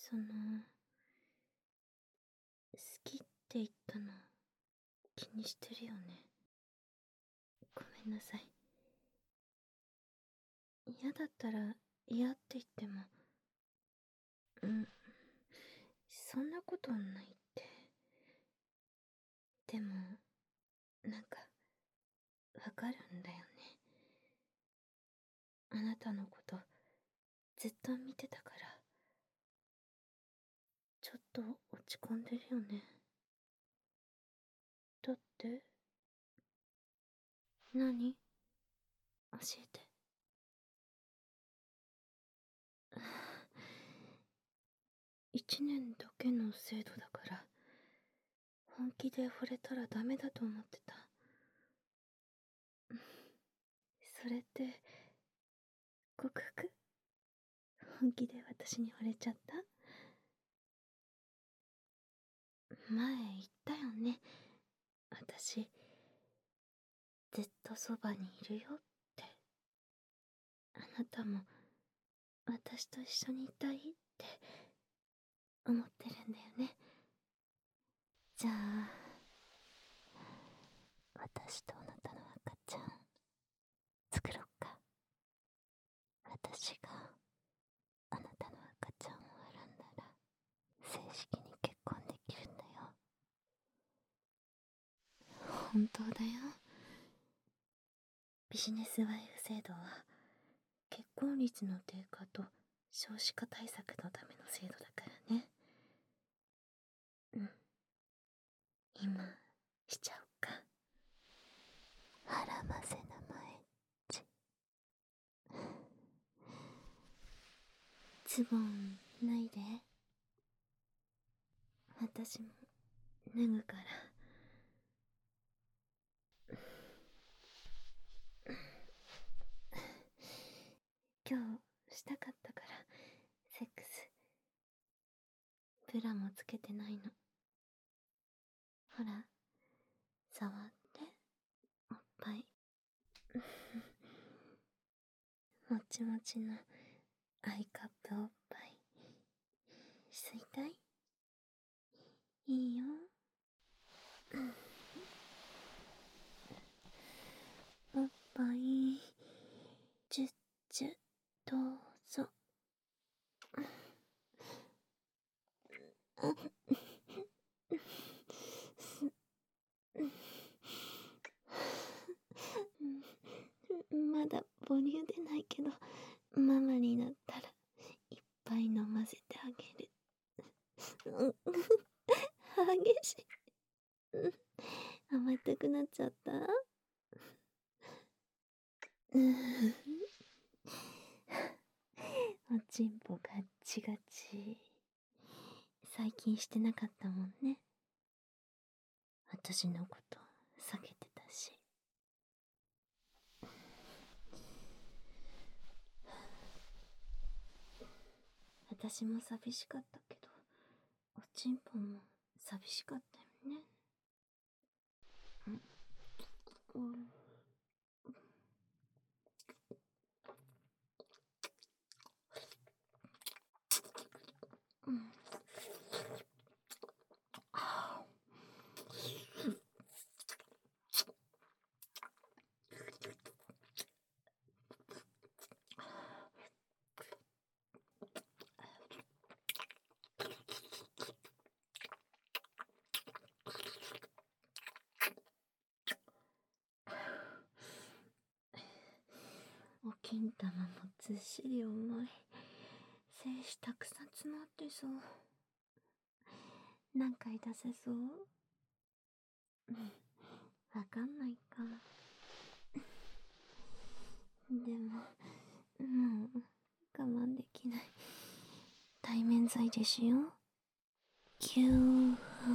好きって言ったの気にしてるよね。ごめんなさい。嫌だったら嫌って言っても、そんなことないって。でも、なんか、わかるんだよね。あなたのこと、ずっと見てたから、ちょっと落ち込んでるよね。だって、何？教えて。1年だけの制度だから、本気で惚れたらダメだと思ってた。それって、告白？本気で私に惚れちゃった？前言ったよね。私、ずっとそばにいるよって。あなたも、私と一緒にいたいって思ってるんだよね。じゃあ、私とあなたの赤ちゃん、作ろっか。私があなたの赤ちゃんを選んだら、正式に結婚できるんだよ。本当だよ。ビジネスワイフ制度は、結婚率の低下と少子化対策のための制度だからね。今、しちゃおうか。はらませなまえっち。ズボン脱いで。私も脱ぐから。今日したかったから、セックス。ブラもつけてないの。ほら、触って、おっぱい。もちもちのアイカップおっぱい。吸いたい？いいよ。おっぱい、チュッチュ、どうぞ。まだ母乳出ないけど、ママになったらいっぱい飲ませてあげる。激しい。甘ったくなっちゃった？おちんぽガッチガチ。最近してなかったもんね。私のこと避けてたし。私も寂しかったけど、おちんぽも寂しかったよね。お金玉もずっしり重い。精子たくさん詰まってそう。何回出せそう？わかんないか。でも、もう我慢できない。対面剤でしよう。ぎゅー。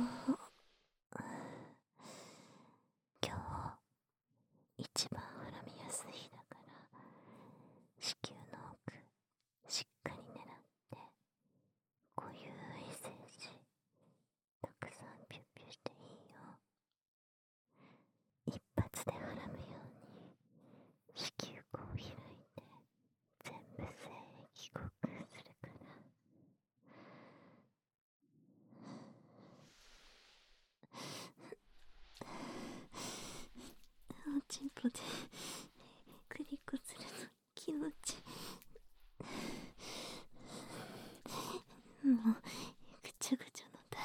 今日一番はらみやすい日だから、子宮の奥しっかり狙って濃ゆい精子たくさんピュッピュしていいよ。一発ではらむように子宮口を開いて全部精液濃くするから。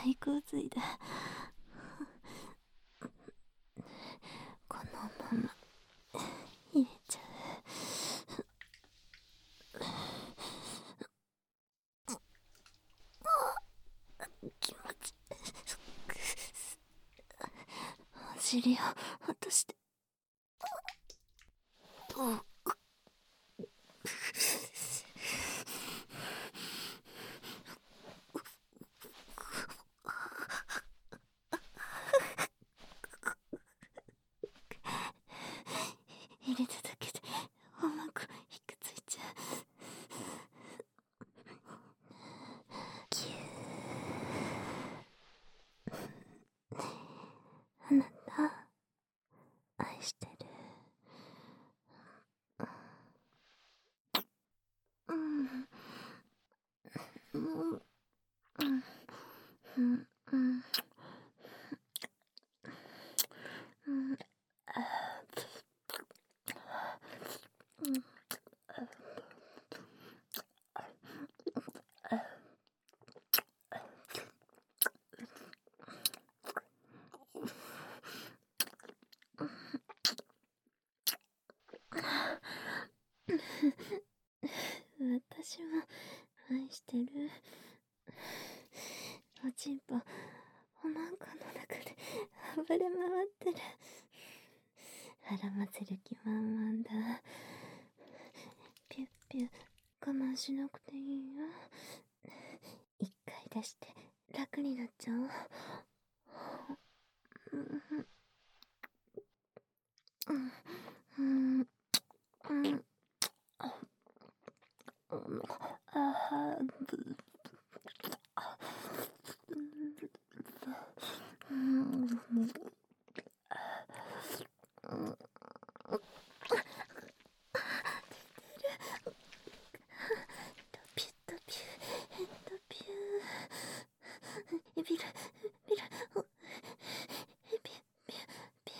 大洪水だ。このまま入れちゃう。気持ちお尻を落として。入れただけでおまんこひくついちゃう。キュー。あなた愛してる。私も愛してる。おちんぽおまんこの中で暴れ回ってる。絡ませる気満々だ。ピュッピュッ我慢しなくていいよ。一回出して楽になっちゃおう。ピュッとピュッとピュー。ビルビルおピュッピュッピュ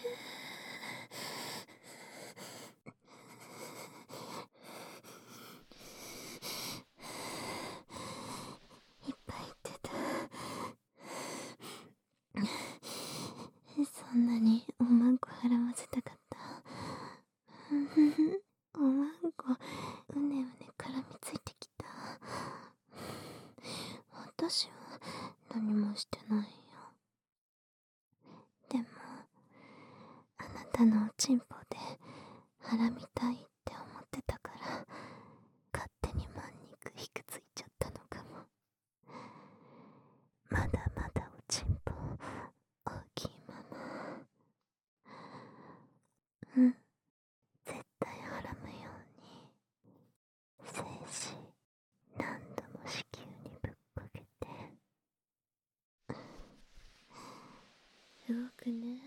ー。いっぱい言ってた。そんなにおまんこ払わせたかった。おまんこうねうね絡みついてきた。私は何もしてないよ。でもあなたのおちんぽで絡みたいって思ってたから勝手にまん肉ひくついちゃったのかも。まだまだおちんぽ大きいまま。絶対はらむように精子何度も子宮にぶっかけて。すごくね。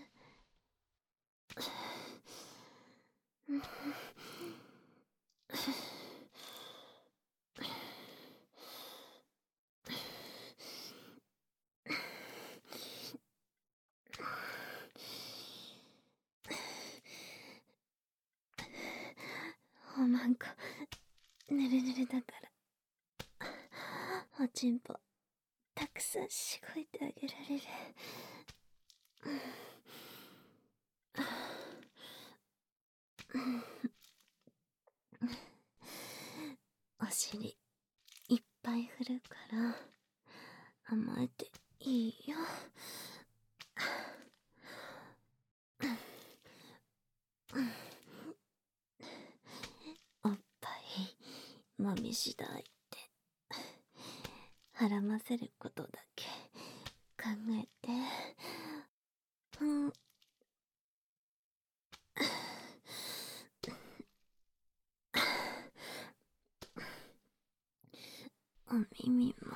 おまんこぬるぬるだからおちんぽたくさんしごいてあげられる。お尻いっぱい振るから甘えていいよ。おっぱいもみしだいて絡ませることだけ考えて。お耳も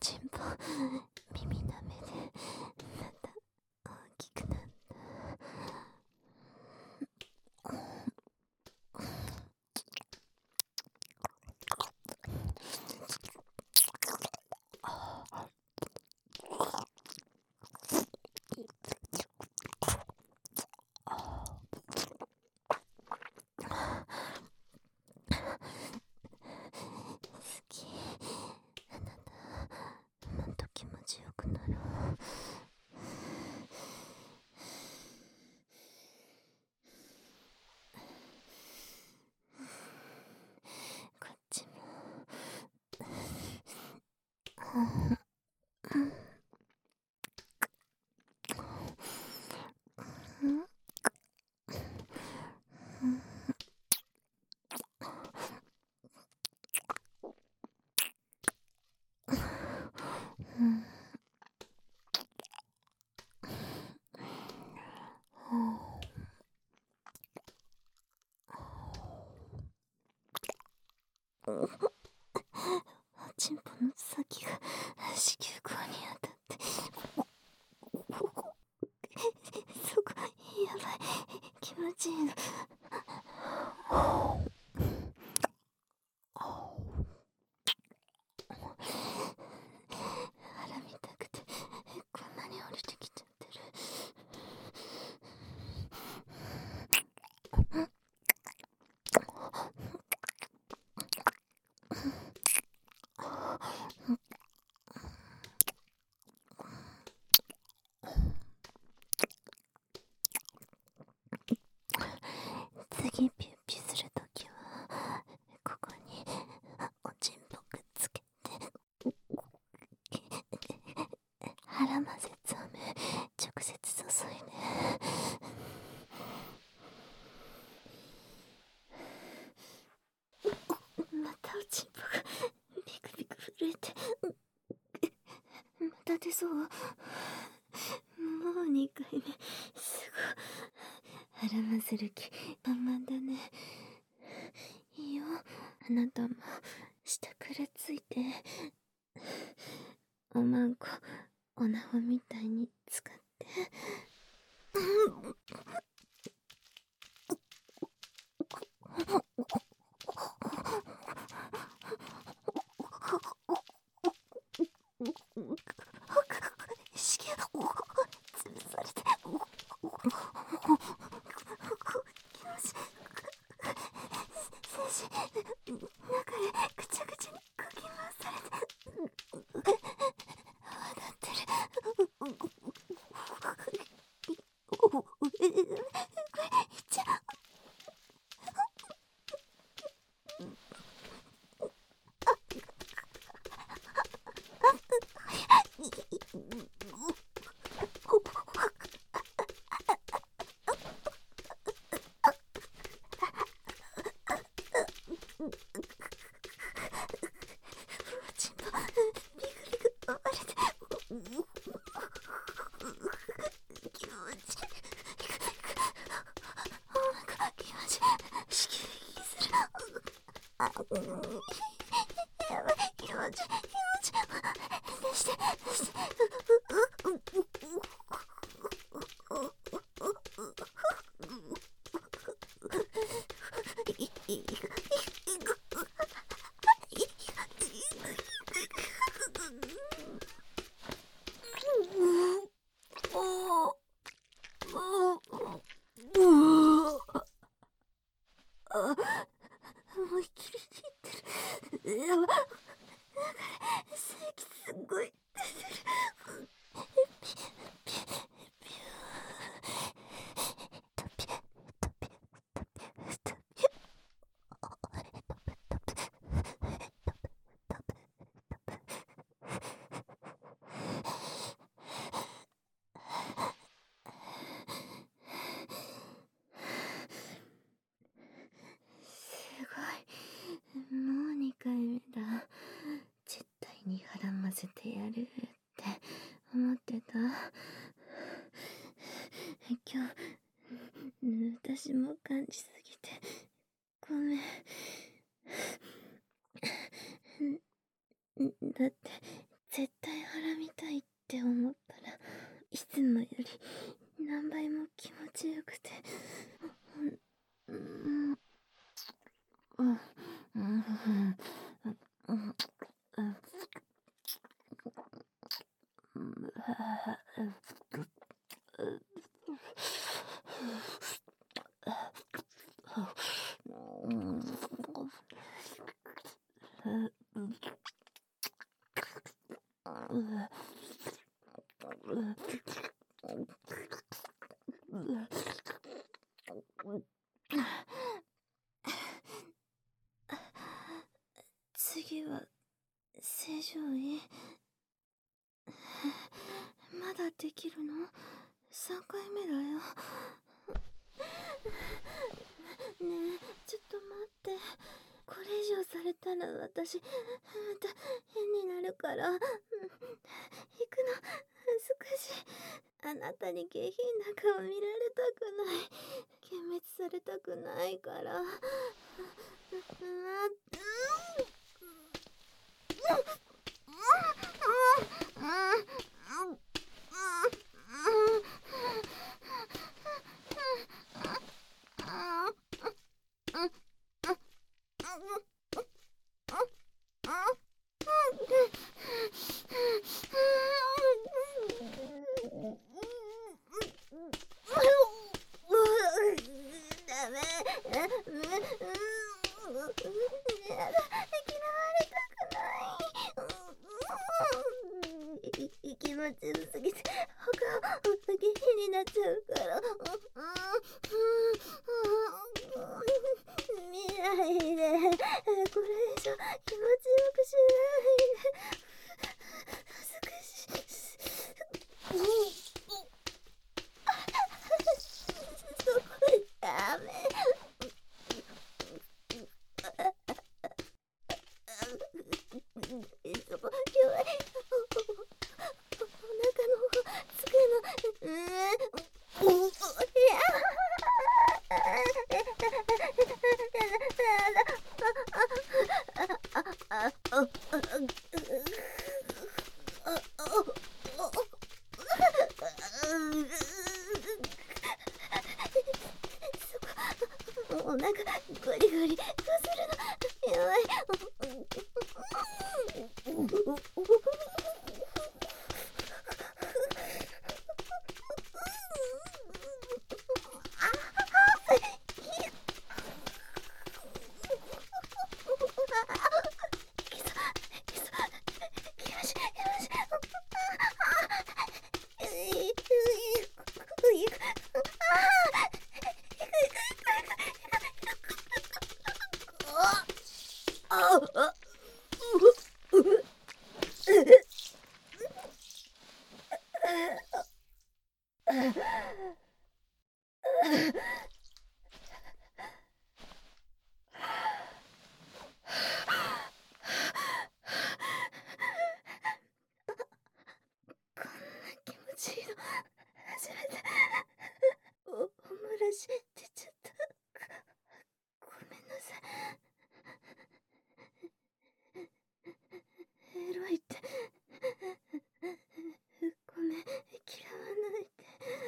ちんぽ耳舐めでまた大きくなった。好き。あなたもっと気持ちよくなろう。こっちも。おちんぽの先が子宮口に当たってそこやばい、気持ちいいの。腹見たくてこんなに降りてきちゃってる。次ピュッピュするときはここにおちんぽくっつけて腹混ぜつめ直接注いで。またおちんぽがビクビク震えてまた出そう。もう2回目。すごい腹混ぜる気満々だね。いいよ、あなたも下からついて。おまんこおなほみたいに使って。子宮潰されて精子中でぐちゃぐちゃにかき回されて泡立ってる。いっちゃう。やばい、気持ち出して思いっきり言ってる。やば、正気すっごい出てる。ピュートピュトピュトピュすごい、もう2回目だ。絶対に腹混ぜてやるって思ってた。今日私も感じすぎてごめん。だって絶何倍も気持ちよくて、次は正常位？まだできるの？ 3 回目だよ。ねえ、ちょっと待って。これ以上されたら私、また変になるから。行くの難しい。あなたに下品な顔見られたくない。幻滅されたくないから。ダメ。気持ちよすぎて他を下品になっちゃうから。見ないで。これ以上気持ちよくしないで。難しい。そこダメ。そこ弱い。お腹の方つくの。お腹ゴリゴリこするの弱い。気持ちいいの初めて。お漏らし出ちゃった。ごめんなさい。エロいってごめん、嫌わないで。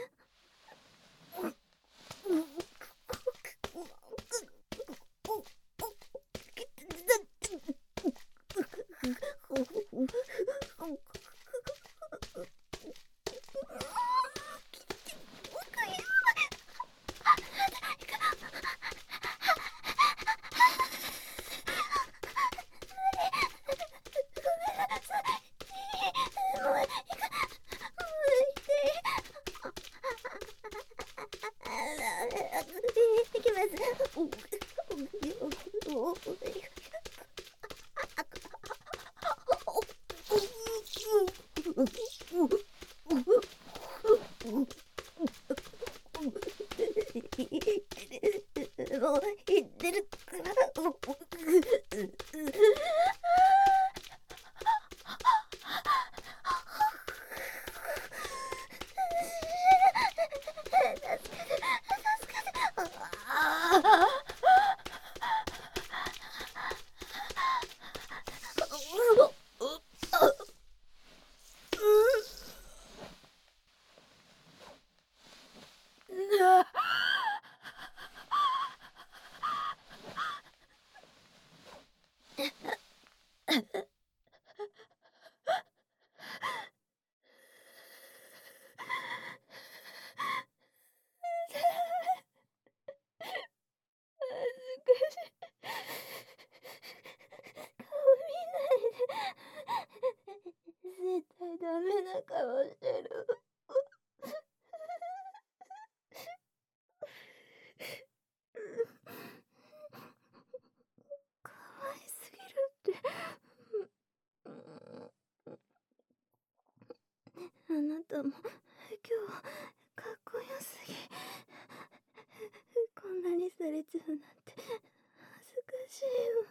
いきます。もう言ってるから。 も今日かっこよすぎ。こんなにされちゃうなんて恥ずかしいよ。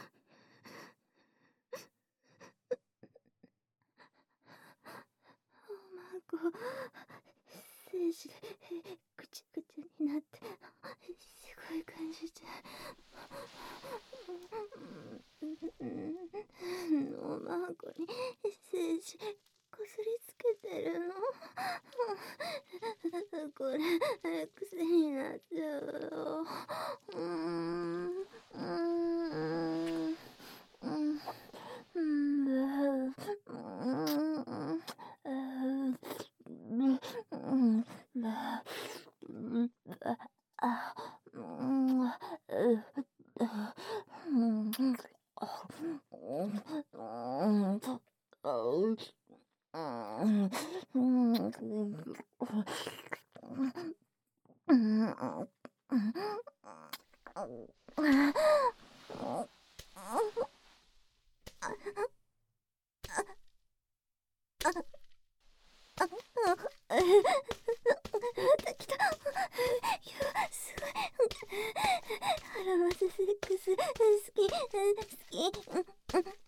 おまんこ精子でぐちゃぐちゃになってすごい感じちゃう。おまんこに精子こすりつけてるの。これ癖になっちゃうよ。来た。すごい。ハラマスセックス好き好き。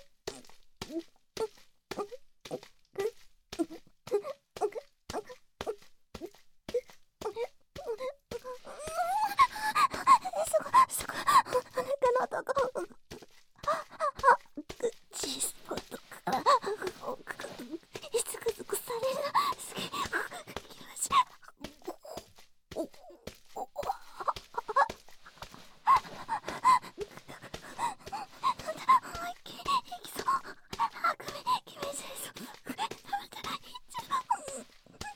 そこお腹のとこ。チスポとかズクズクされるの好き。よし。思いっきりいきそう。あくび決めちゃいそう。食べたらいっちゃう。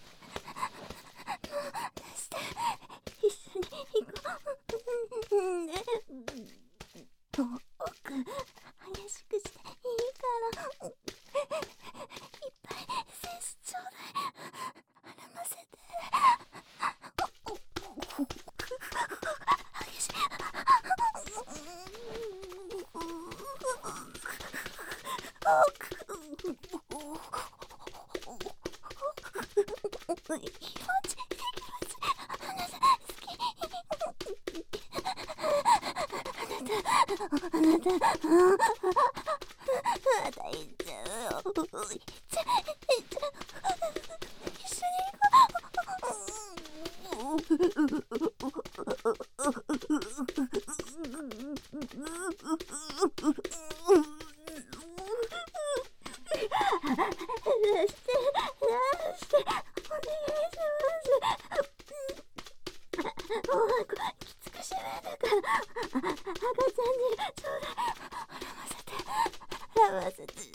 して一緒に行こうね。奥激しくしていいからいっぱい精子ちょうだい。絡ませて。激しい。気持ちいい気持ちいい。あなた好き。あなたまた行っちゃうよ。行っちゃう。一緒に行こしてお願いします。もうきつくしめるから赤ちゃんにちょうだい。絡ませて。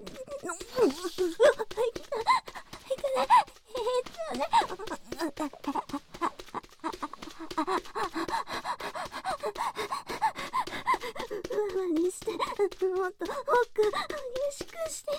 いかない。ママにしてもっと奥激しくして。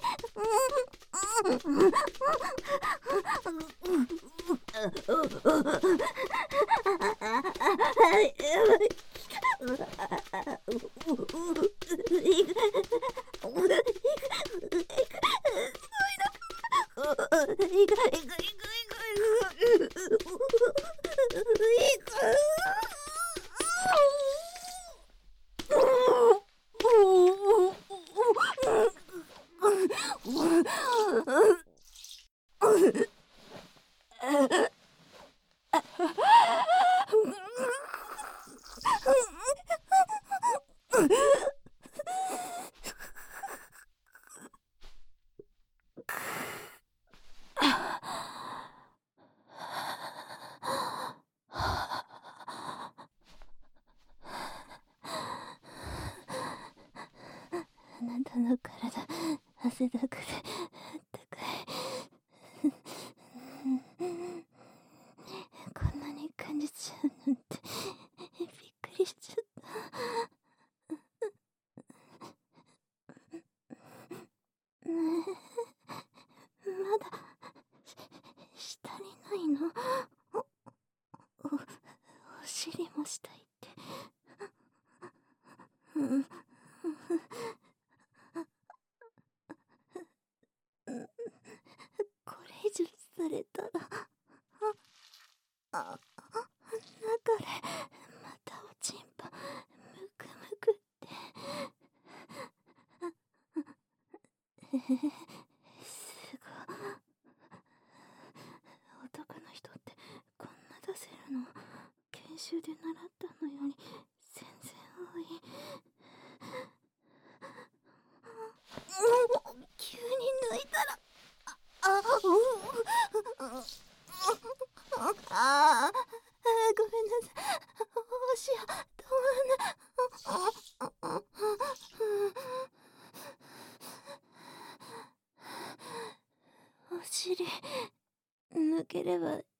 あなたの体汗だくであったかい。こんなに感じちゃうなんてびっくりしちゃった。ねえ、まだ下にないの？お尻もしたいって。これ以上あ、中でまたおちんぽむくむくって。すごい。男の人ってこんな出せるの？研修で習ったのより全然多い。急に抜いたら、ごめんなさい。おし止まんない。お尻抜ければい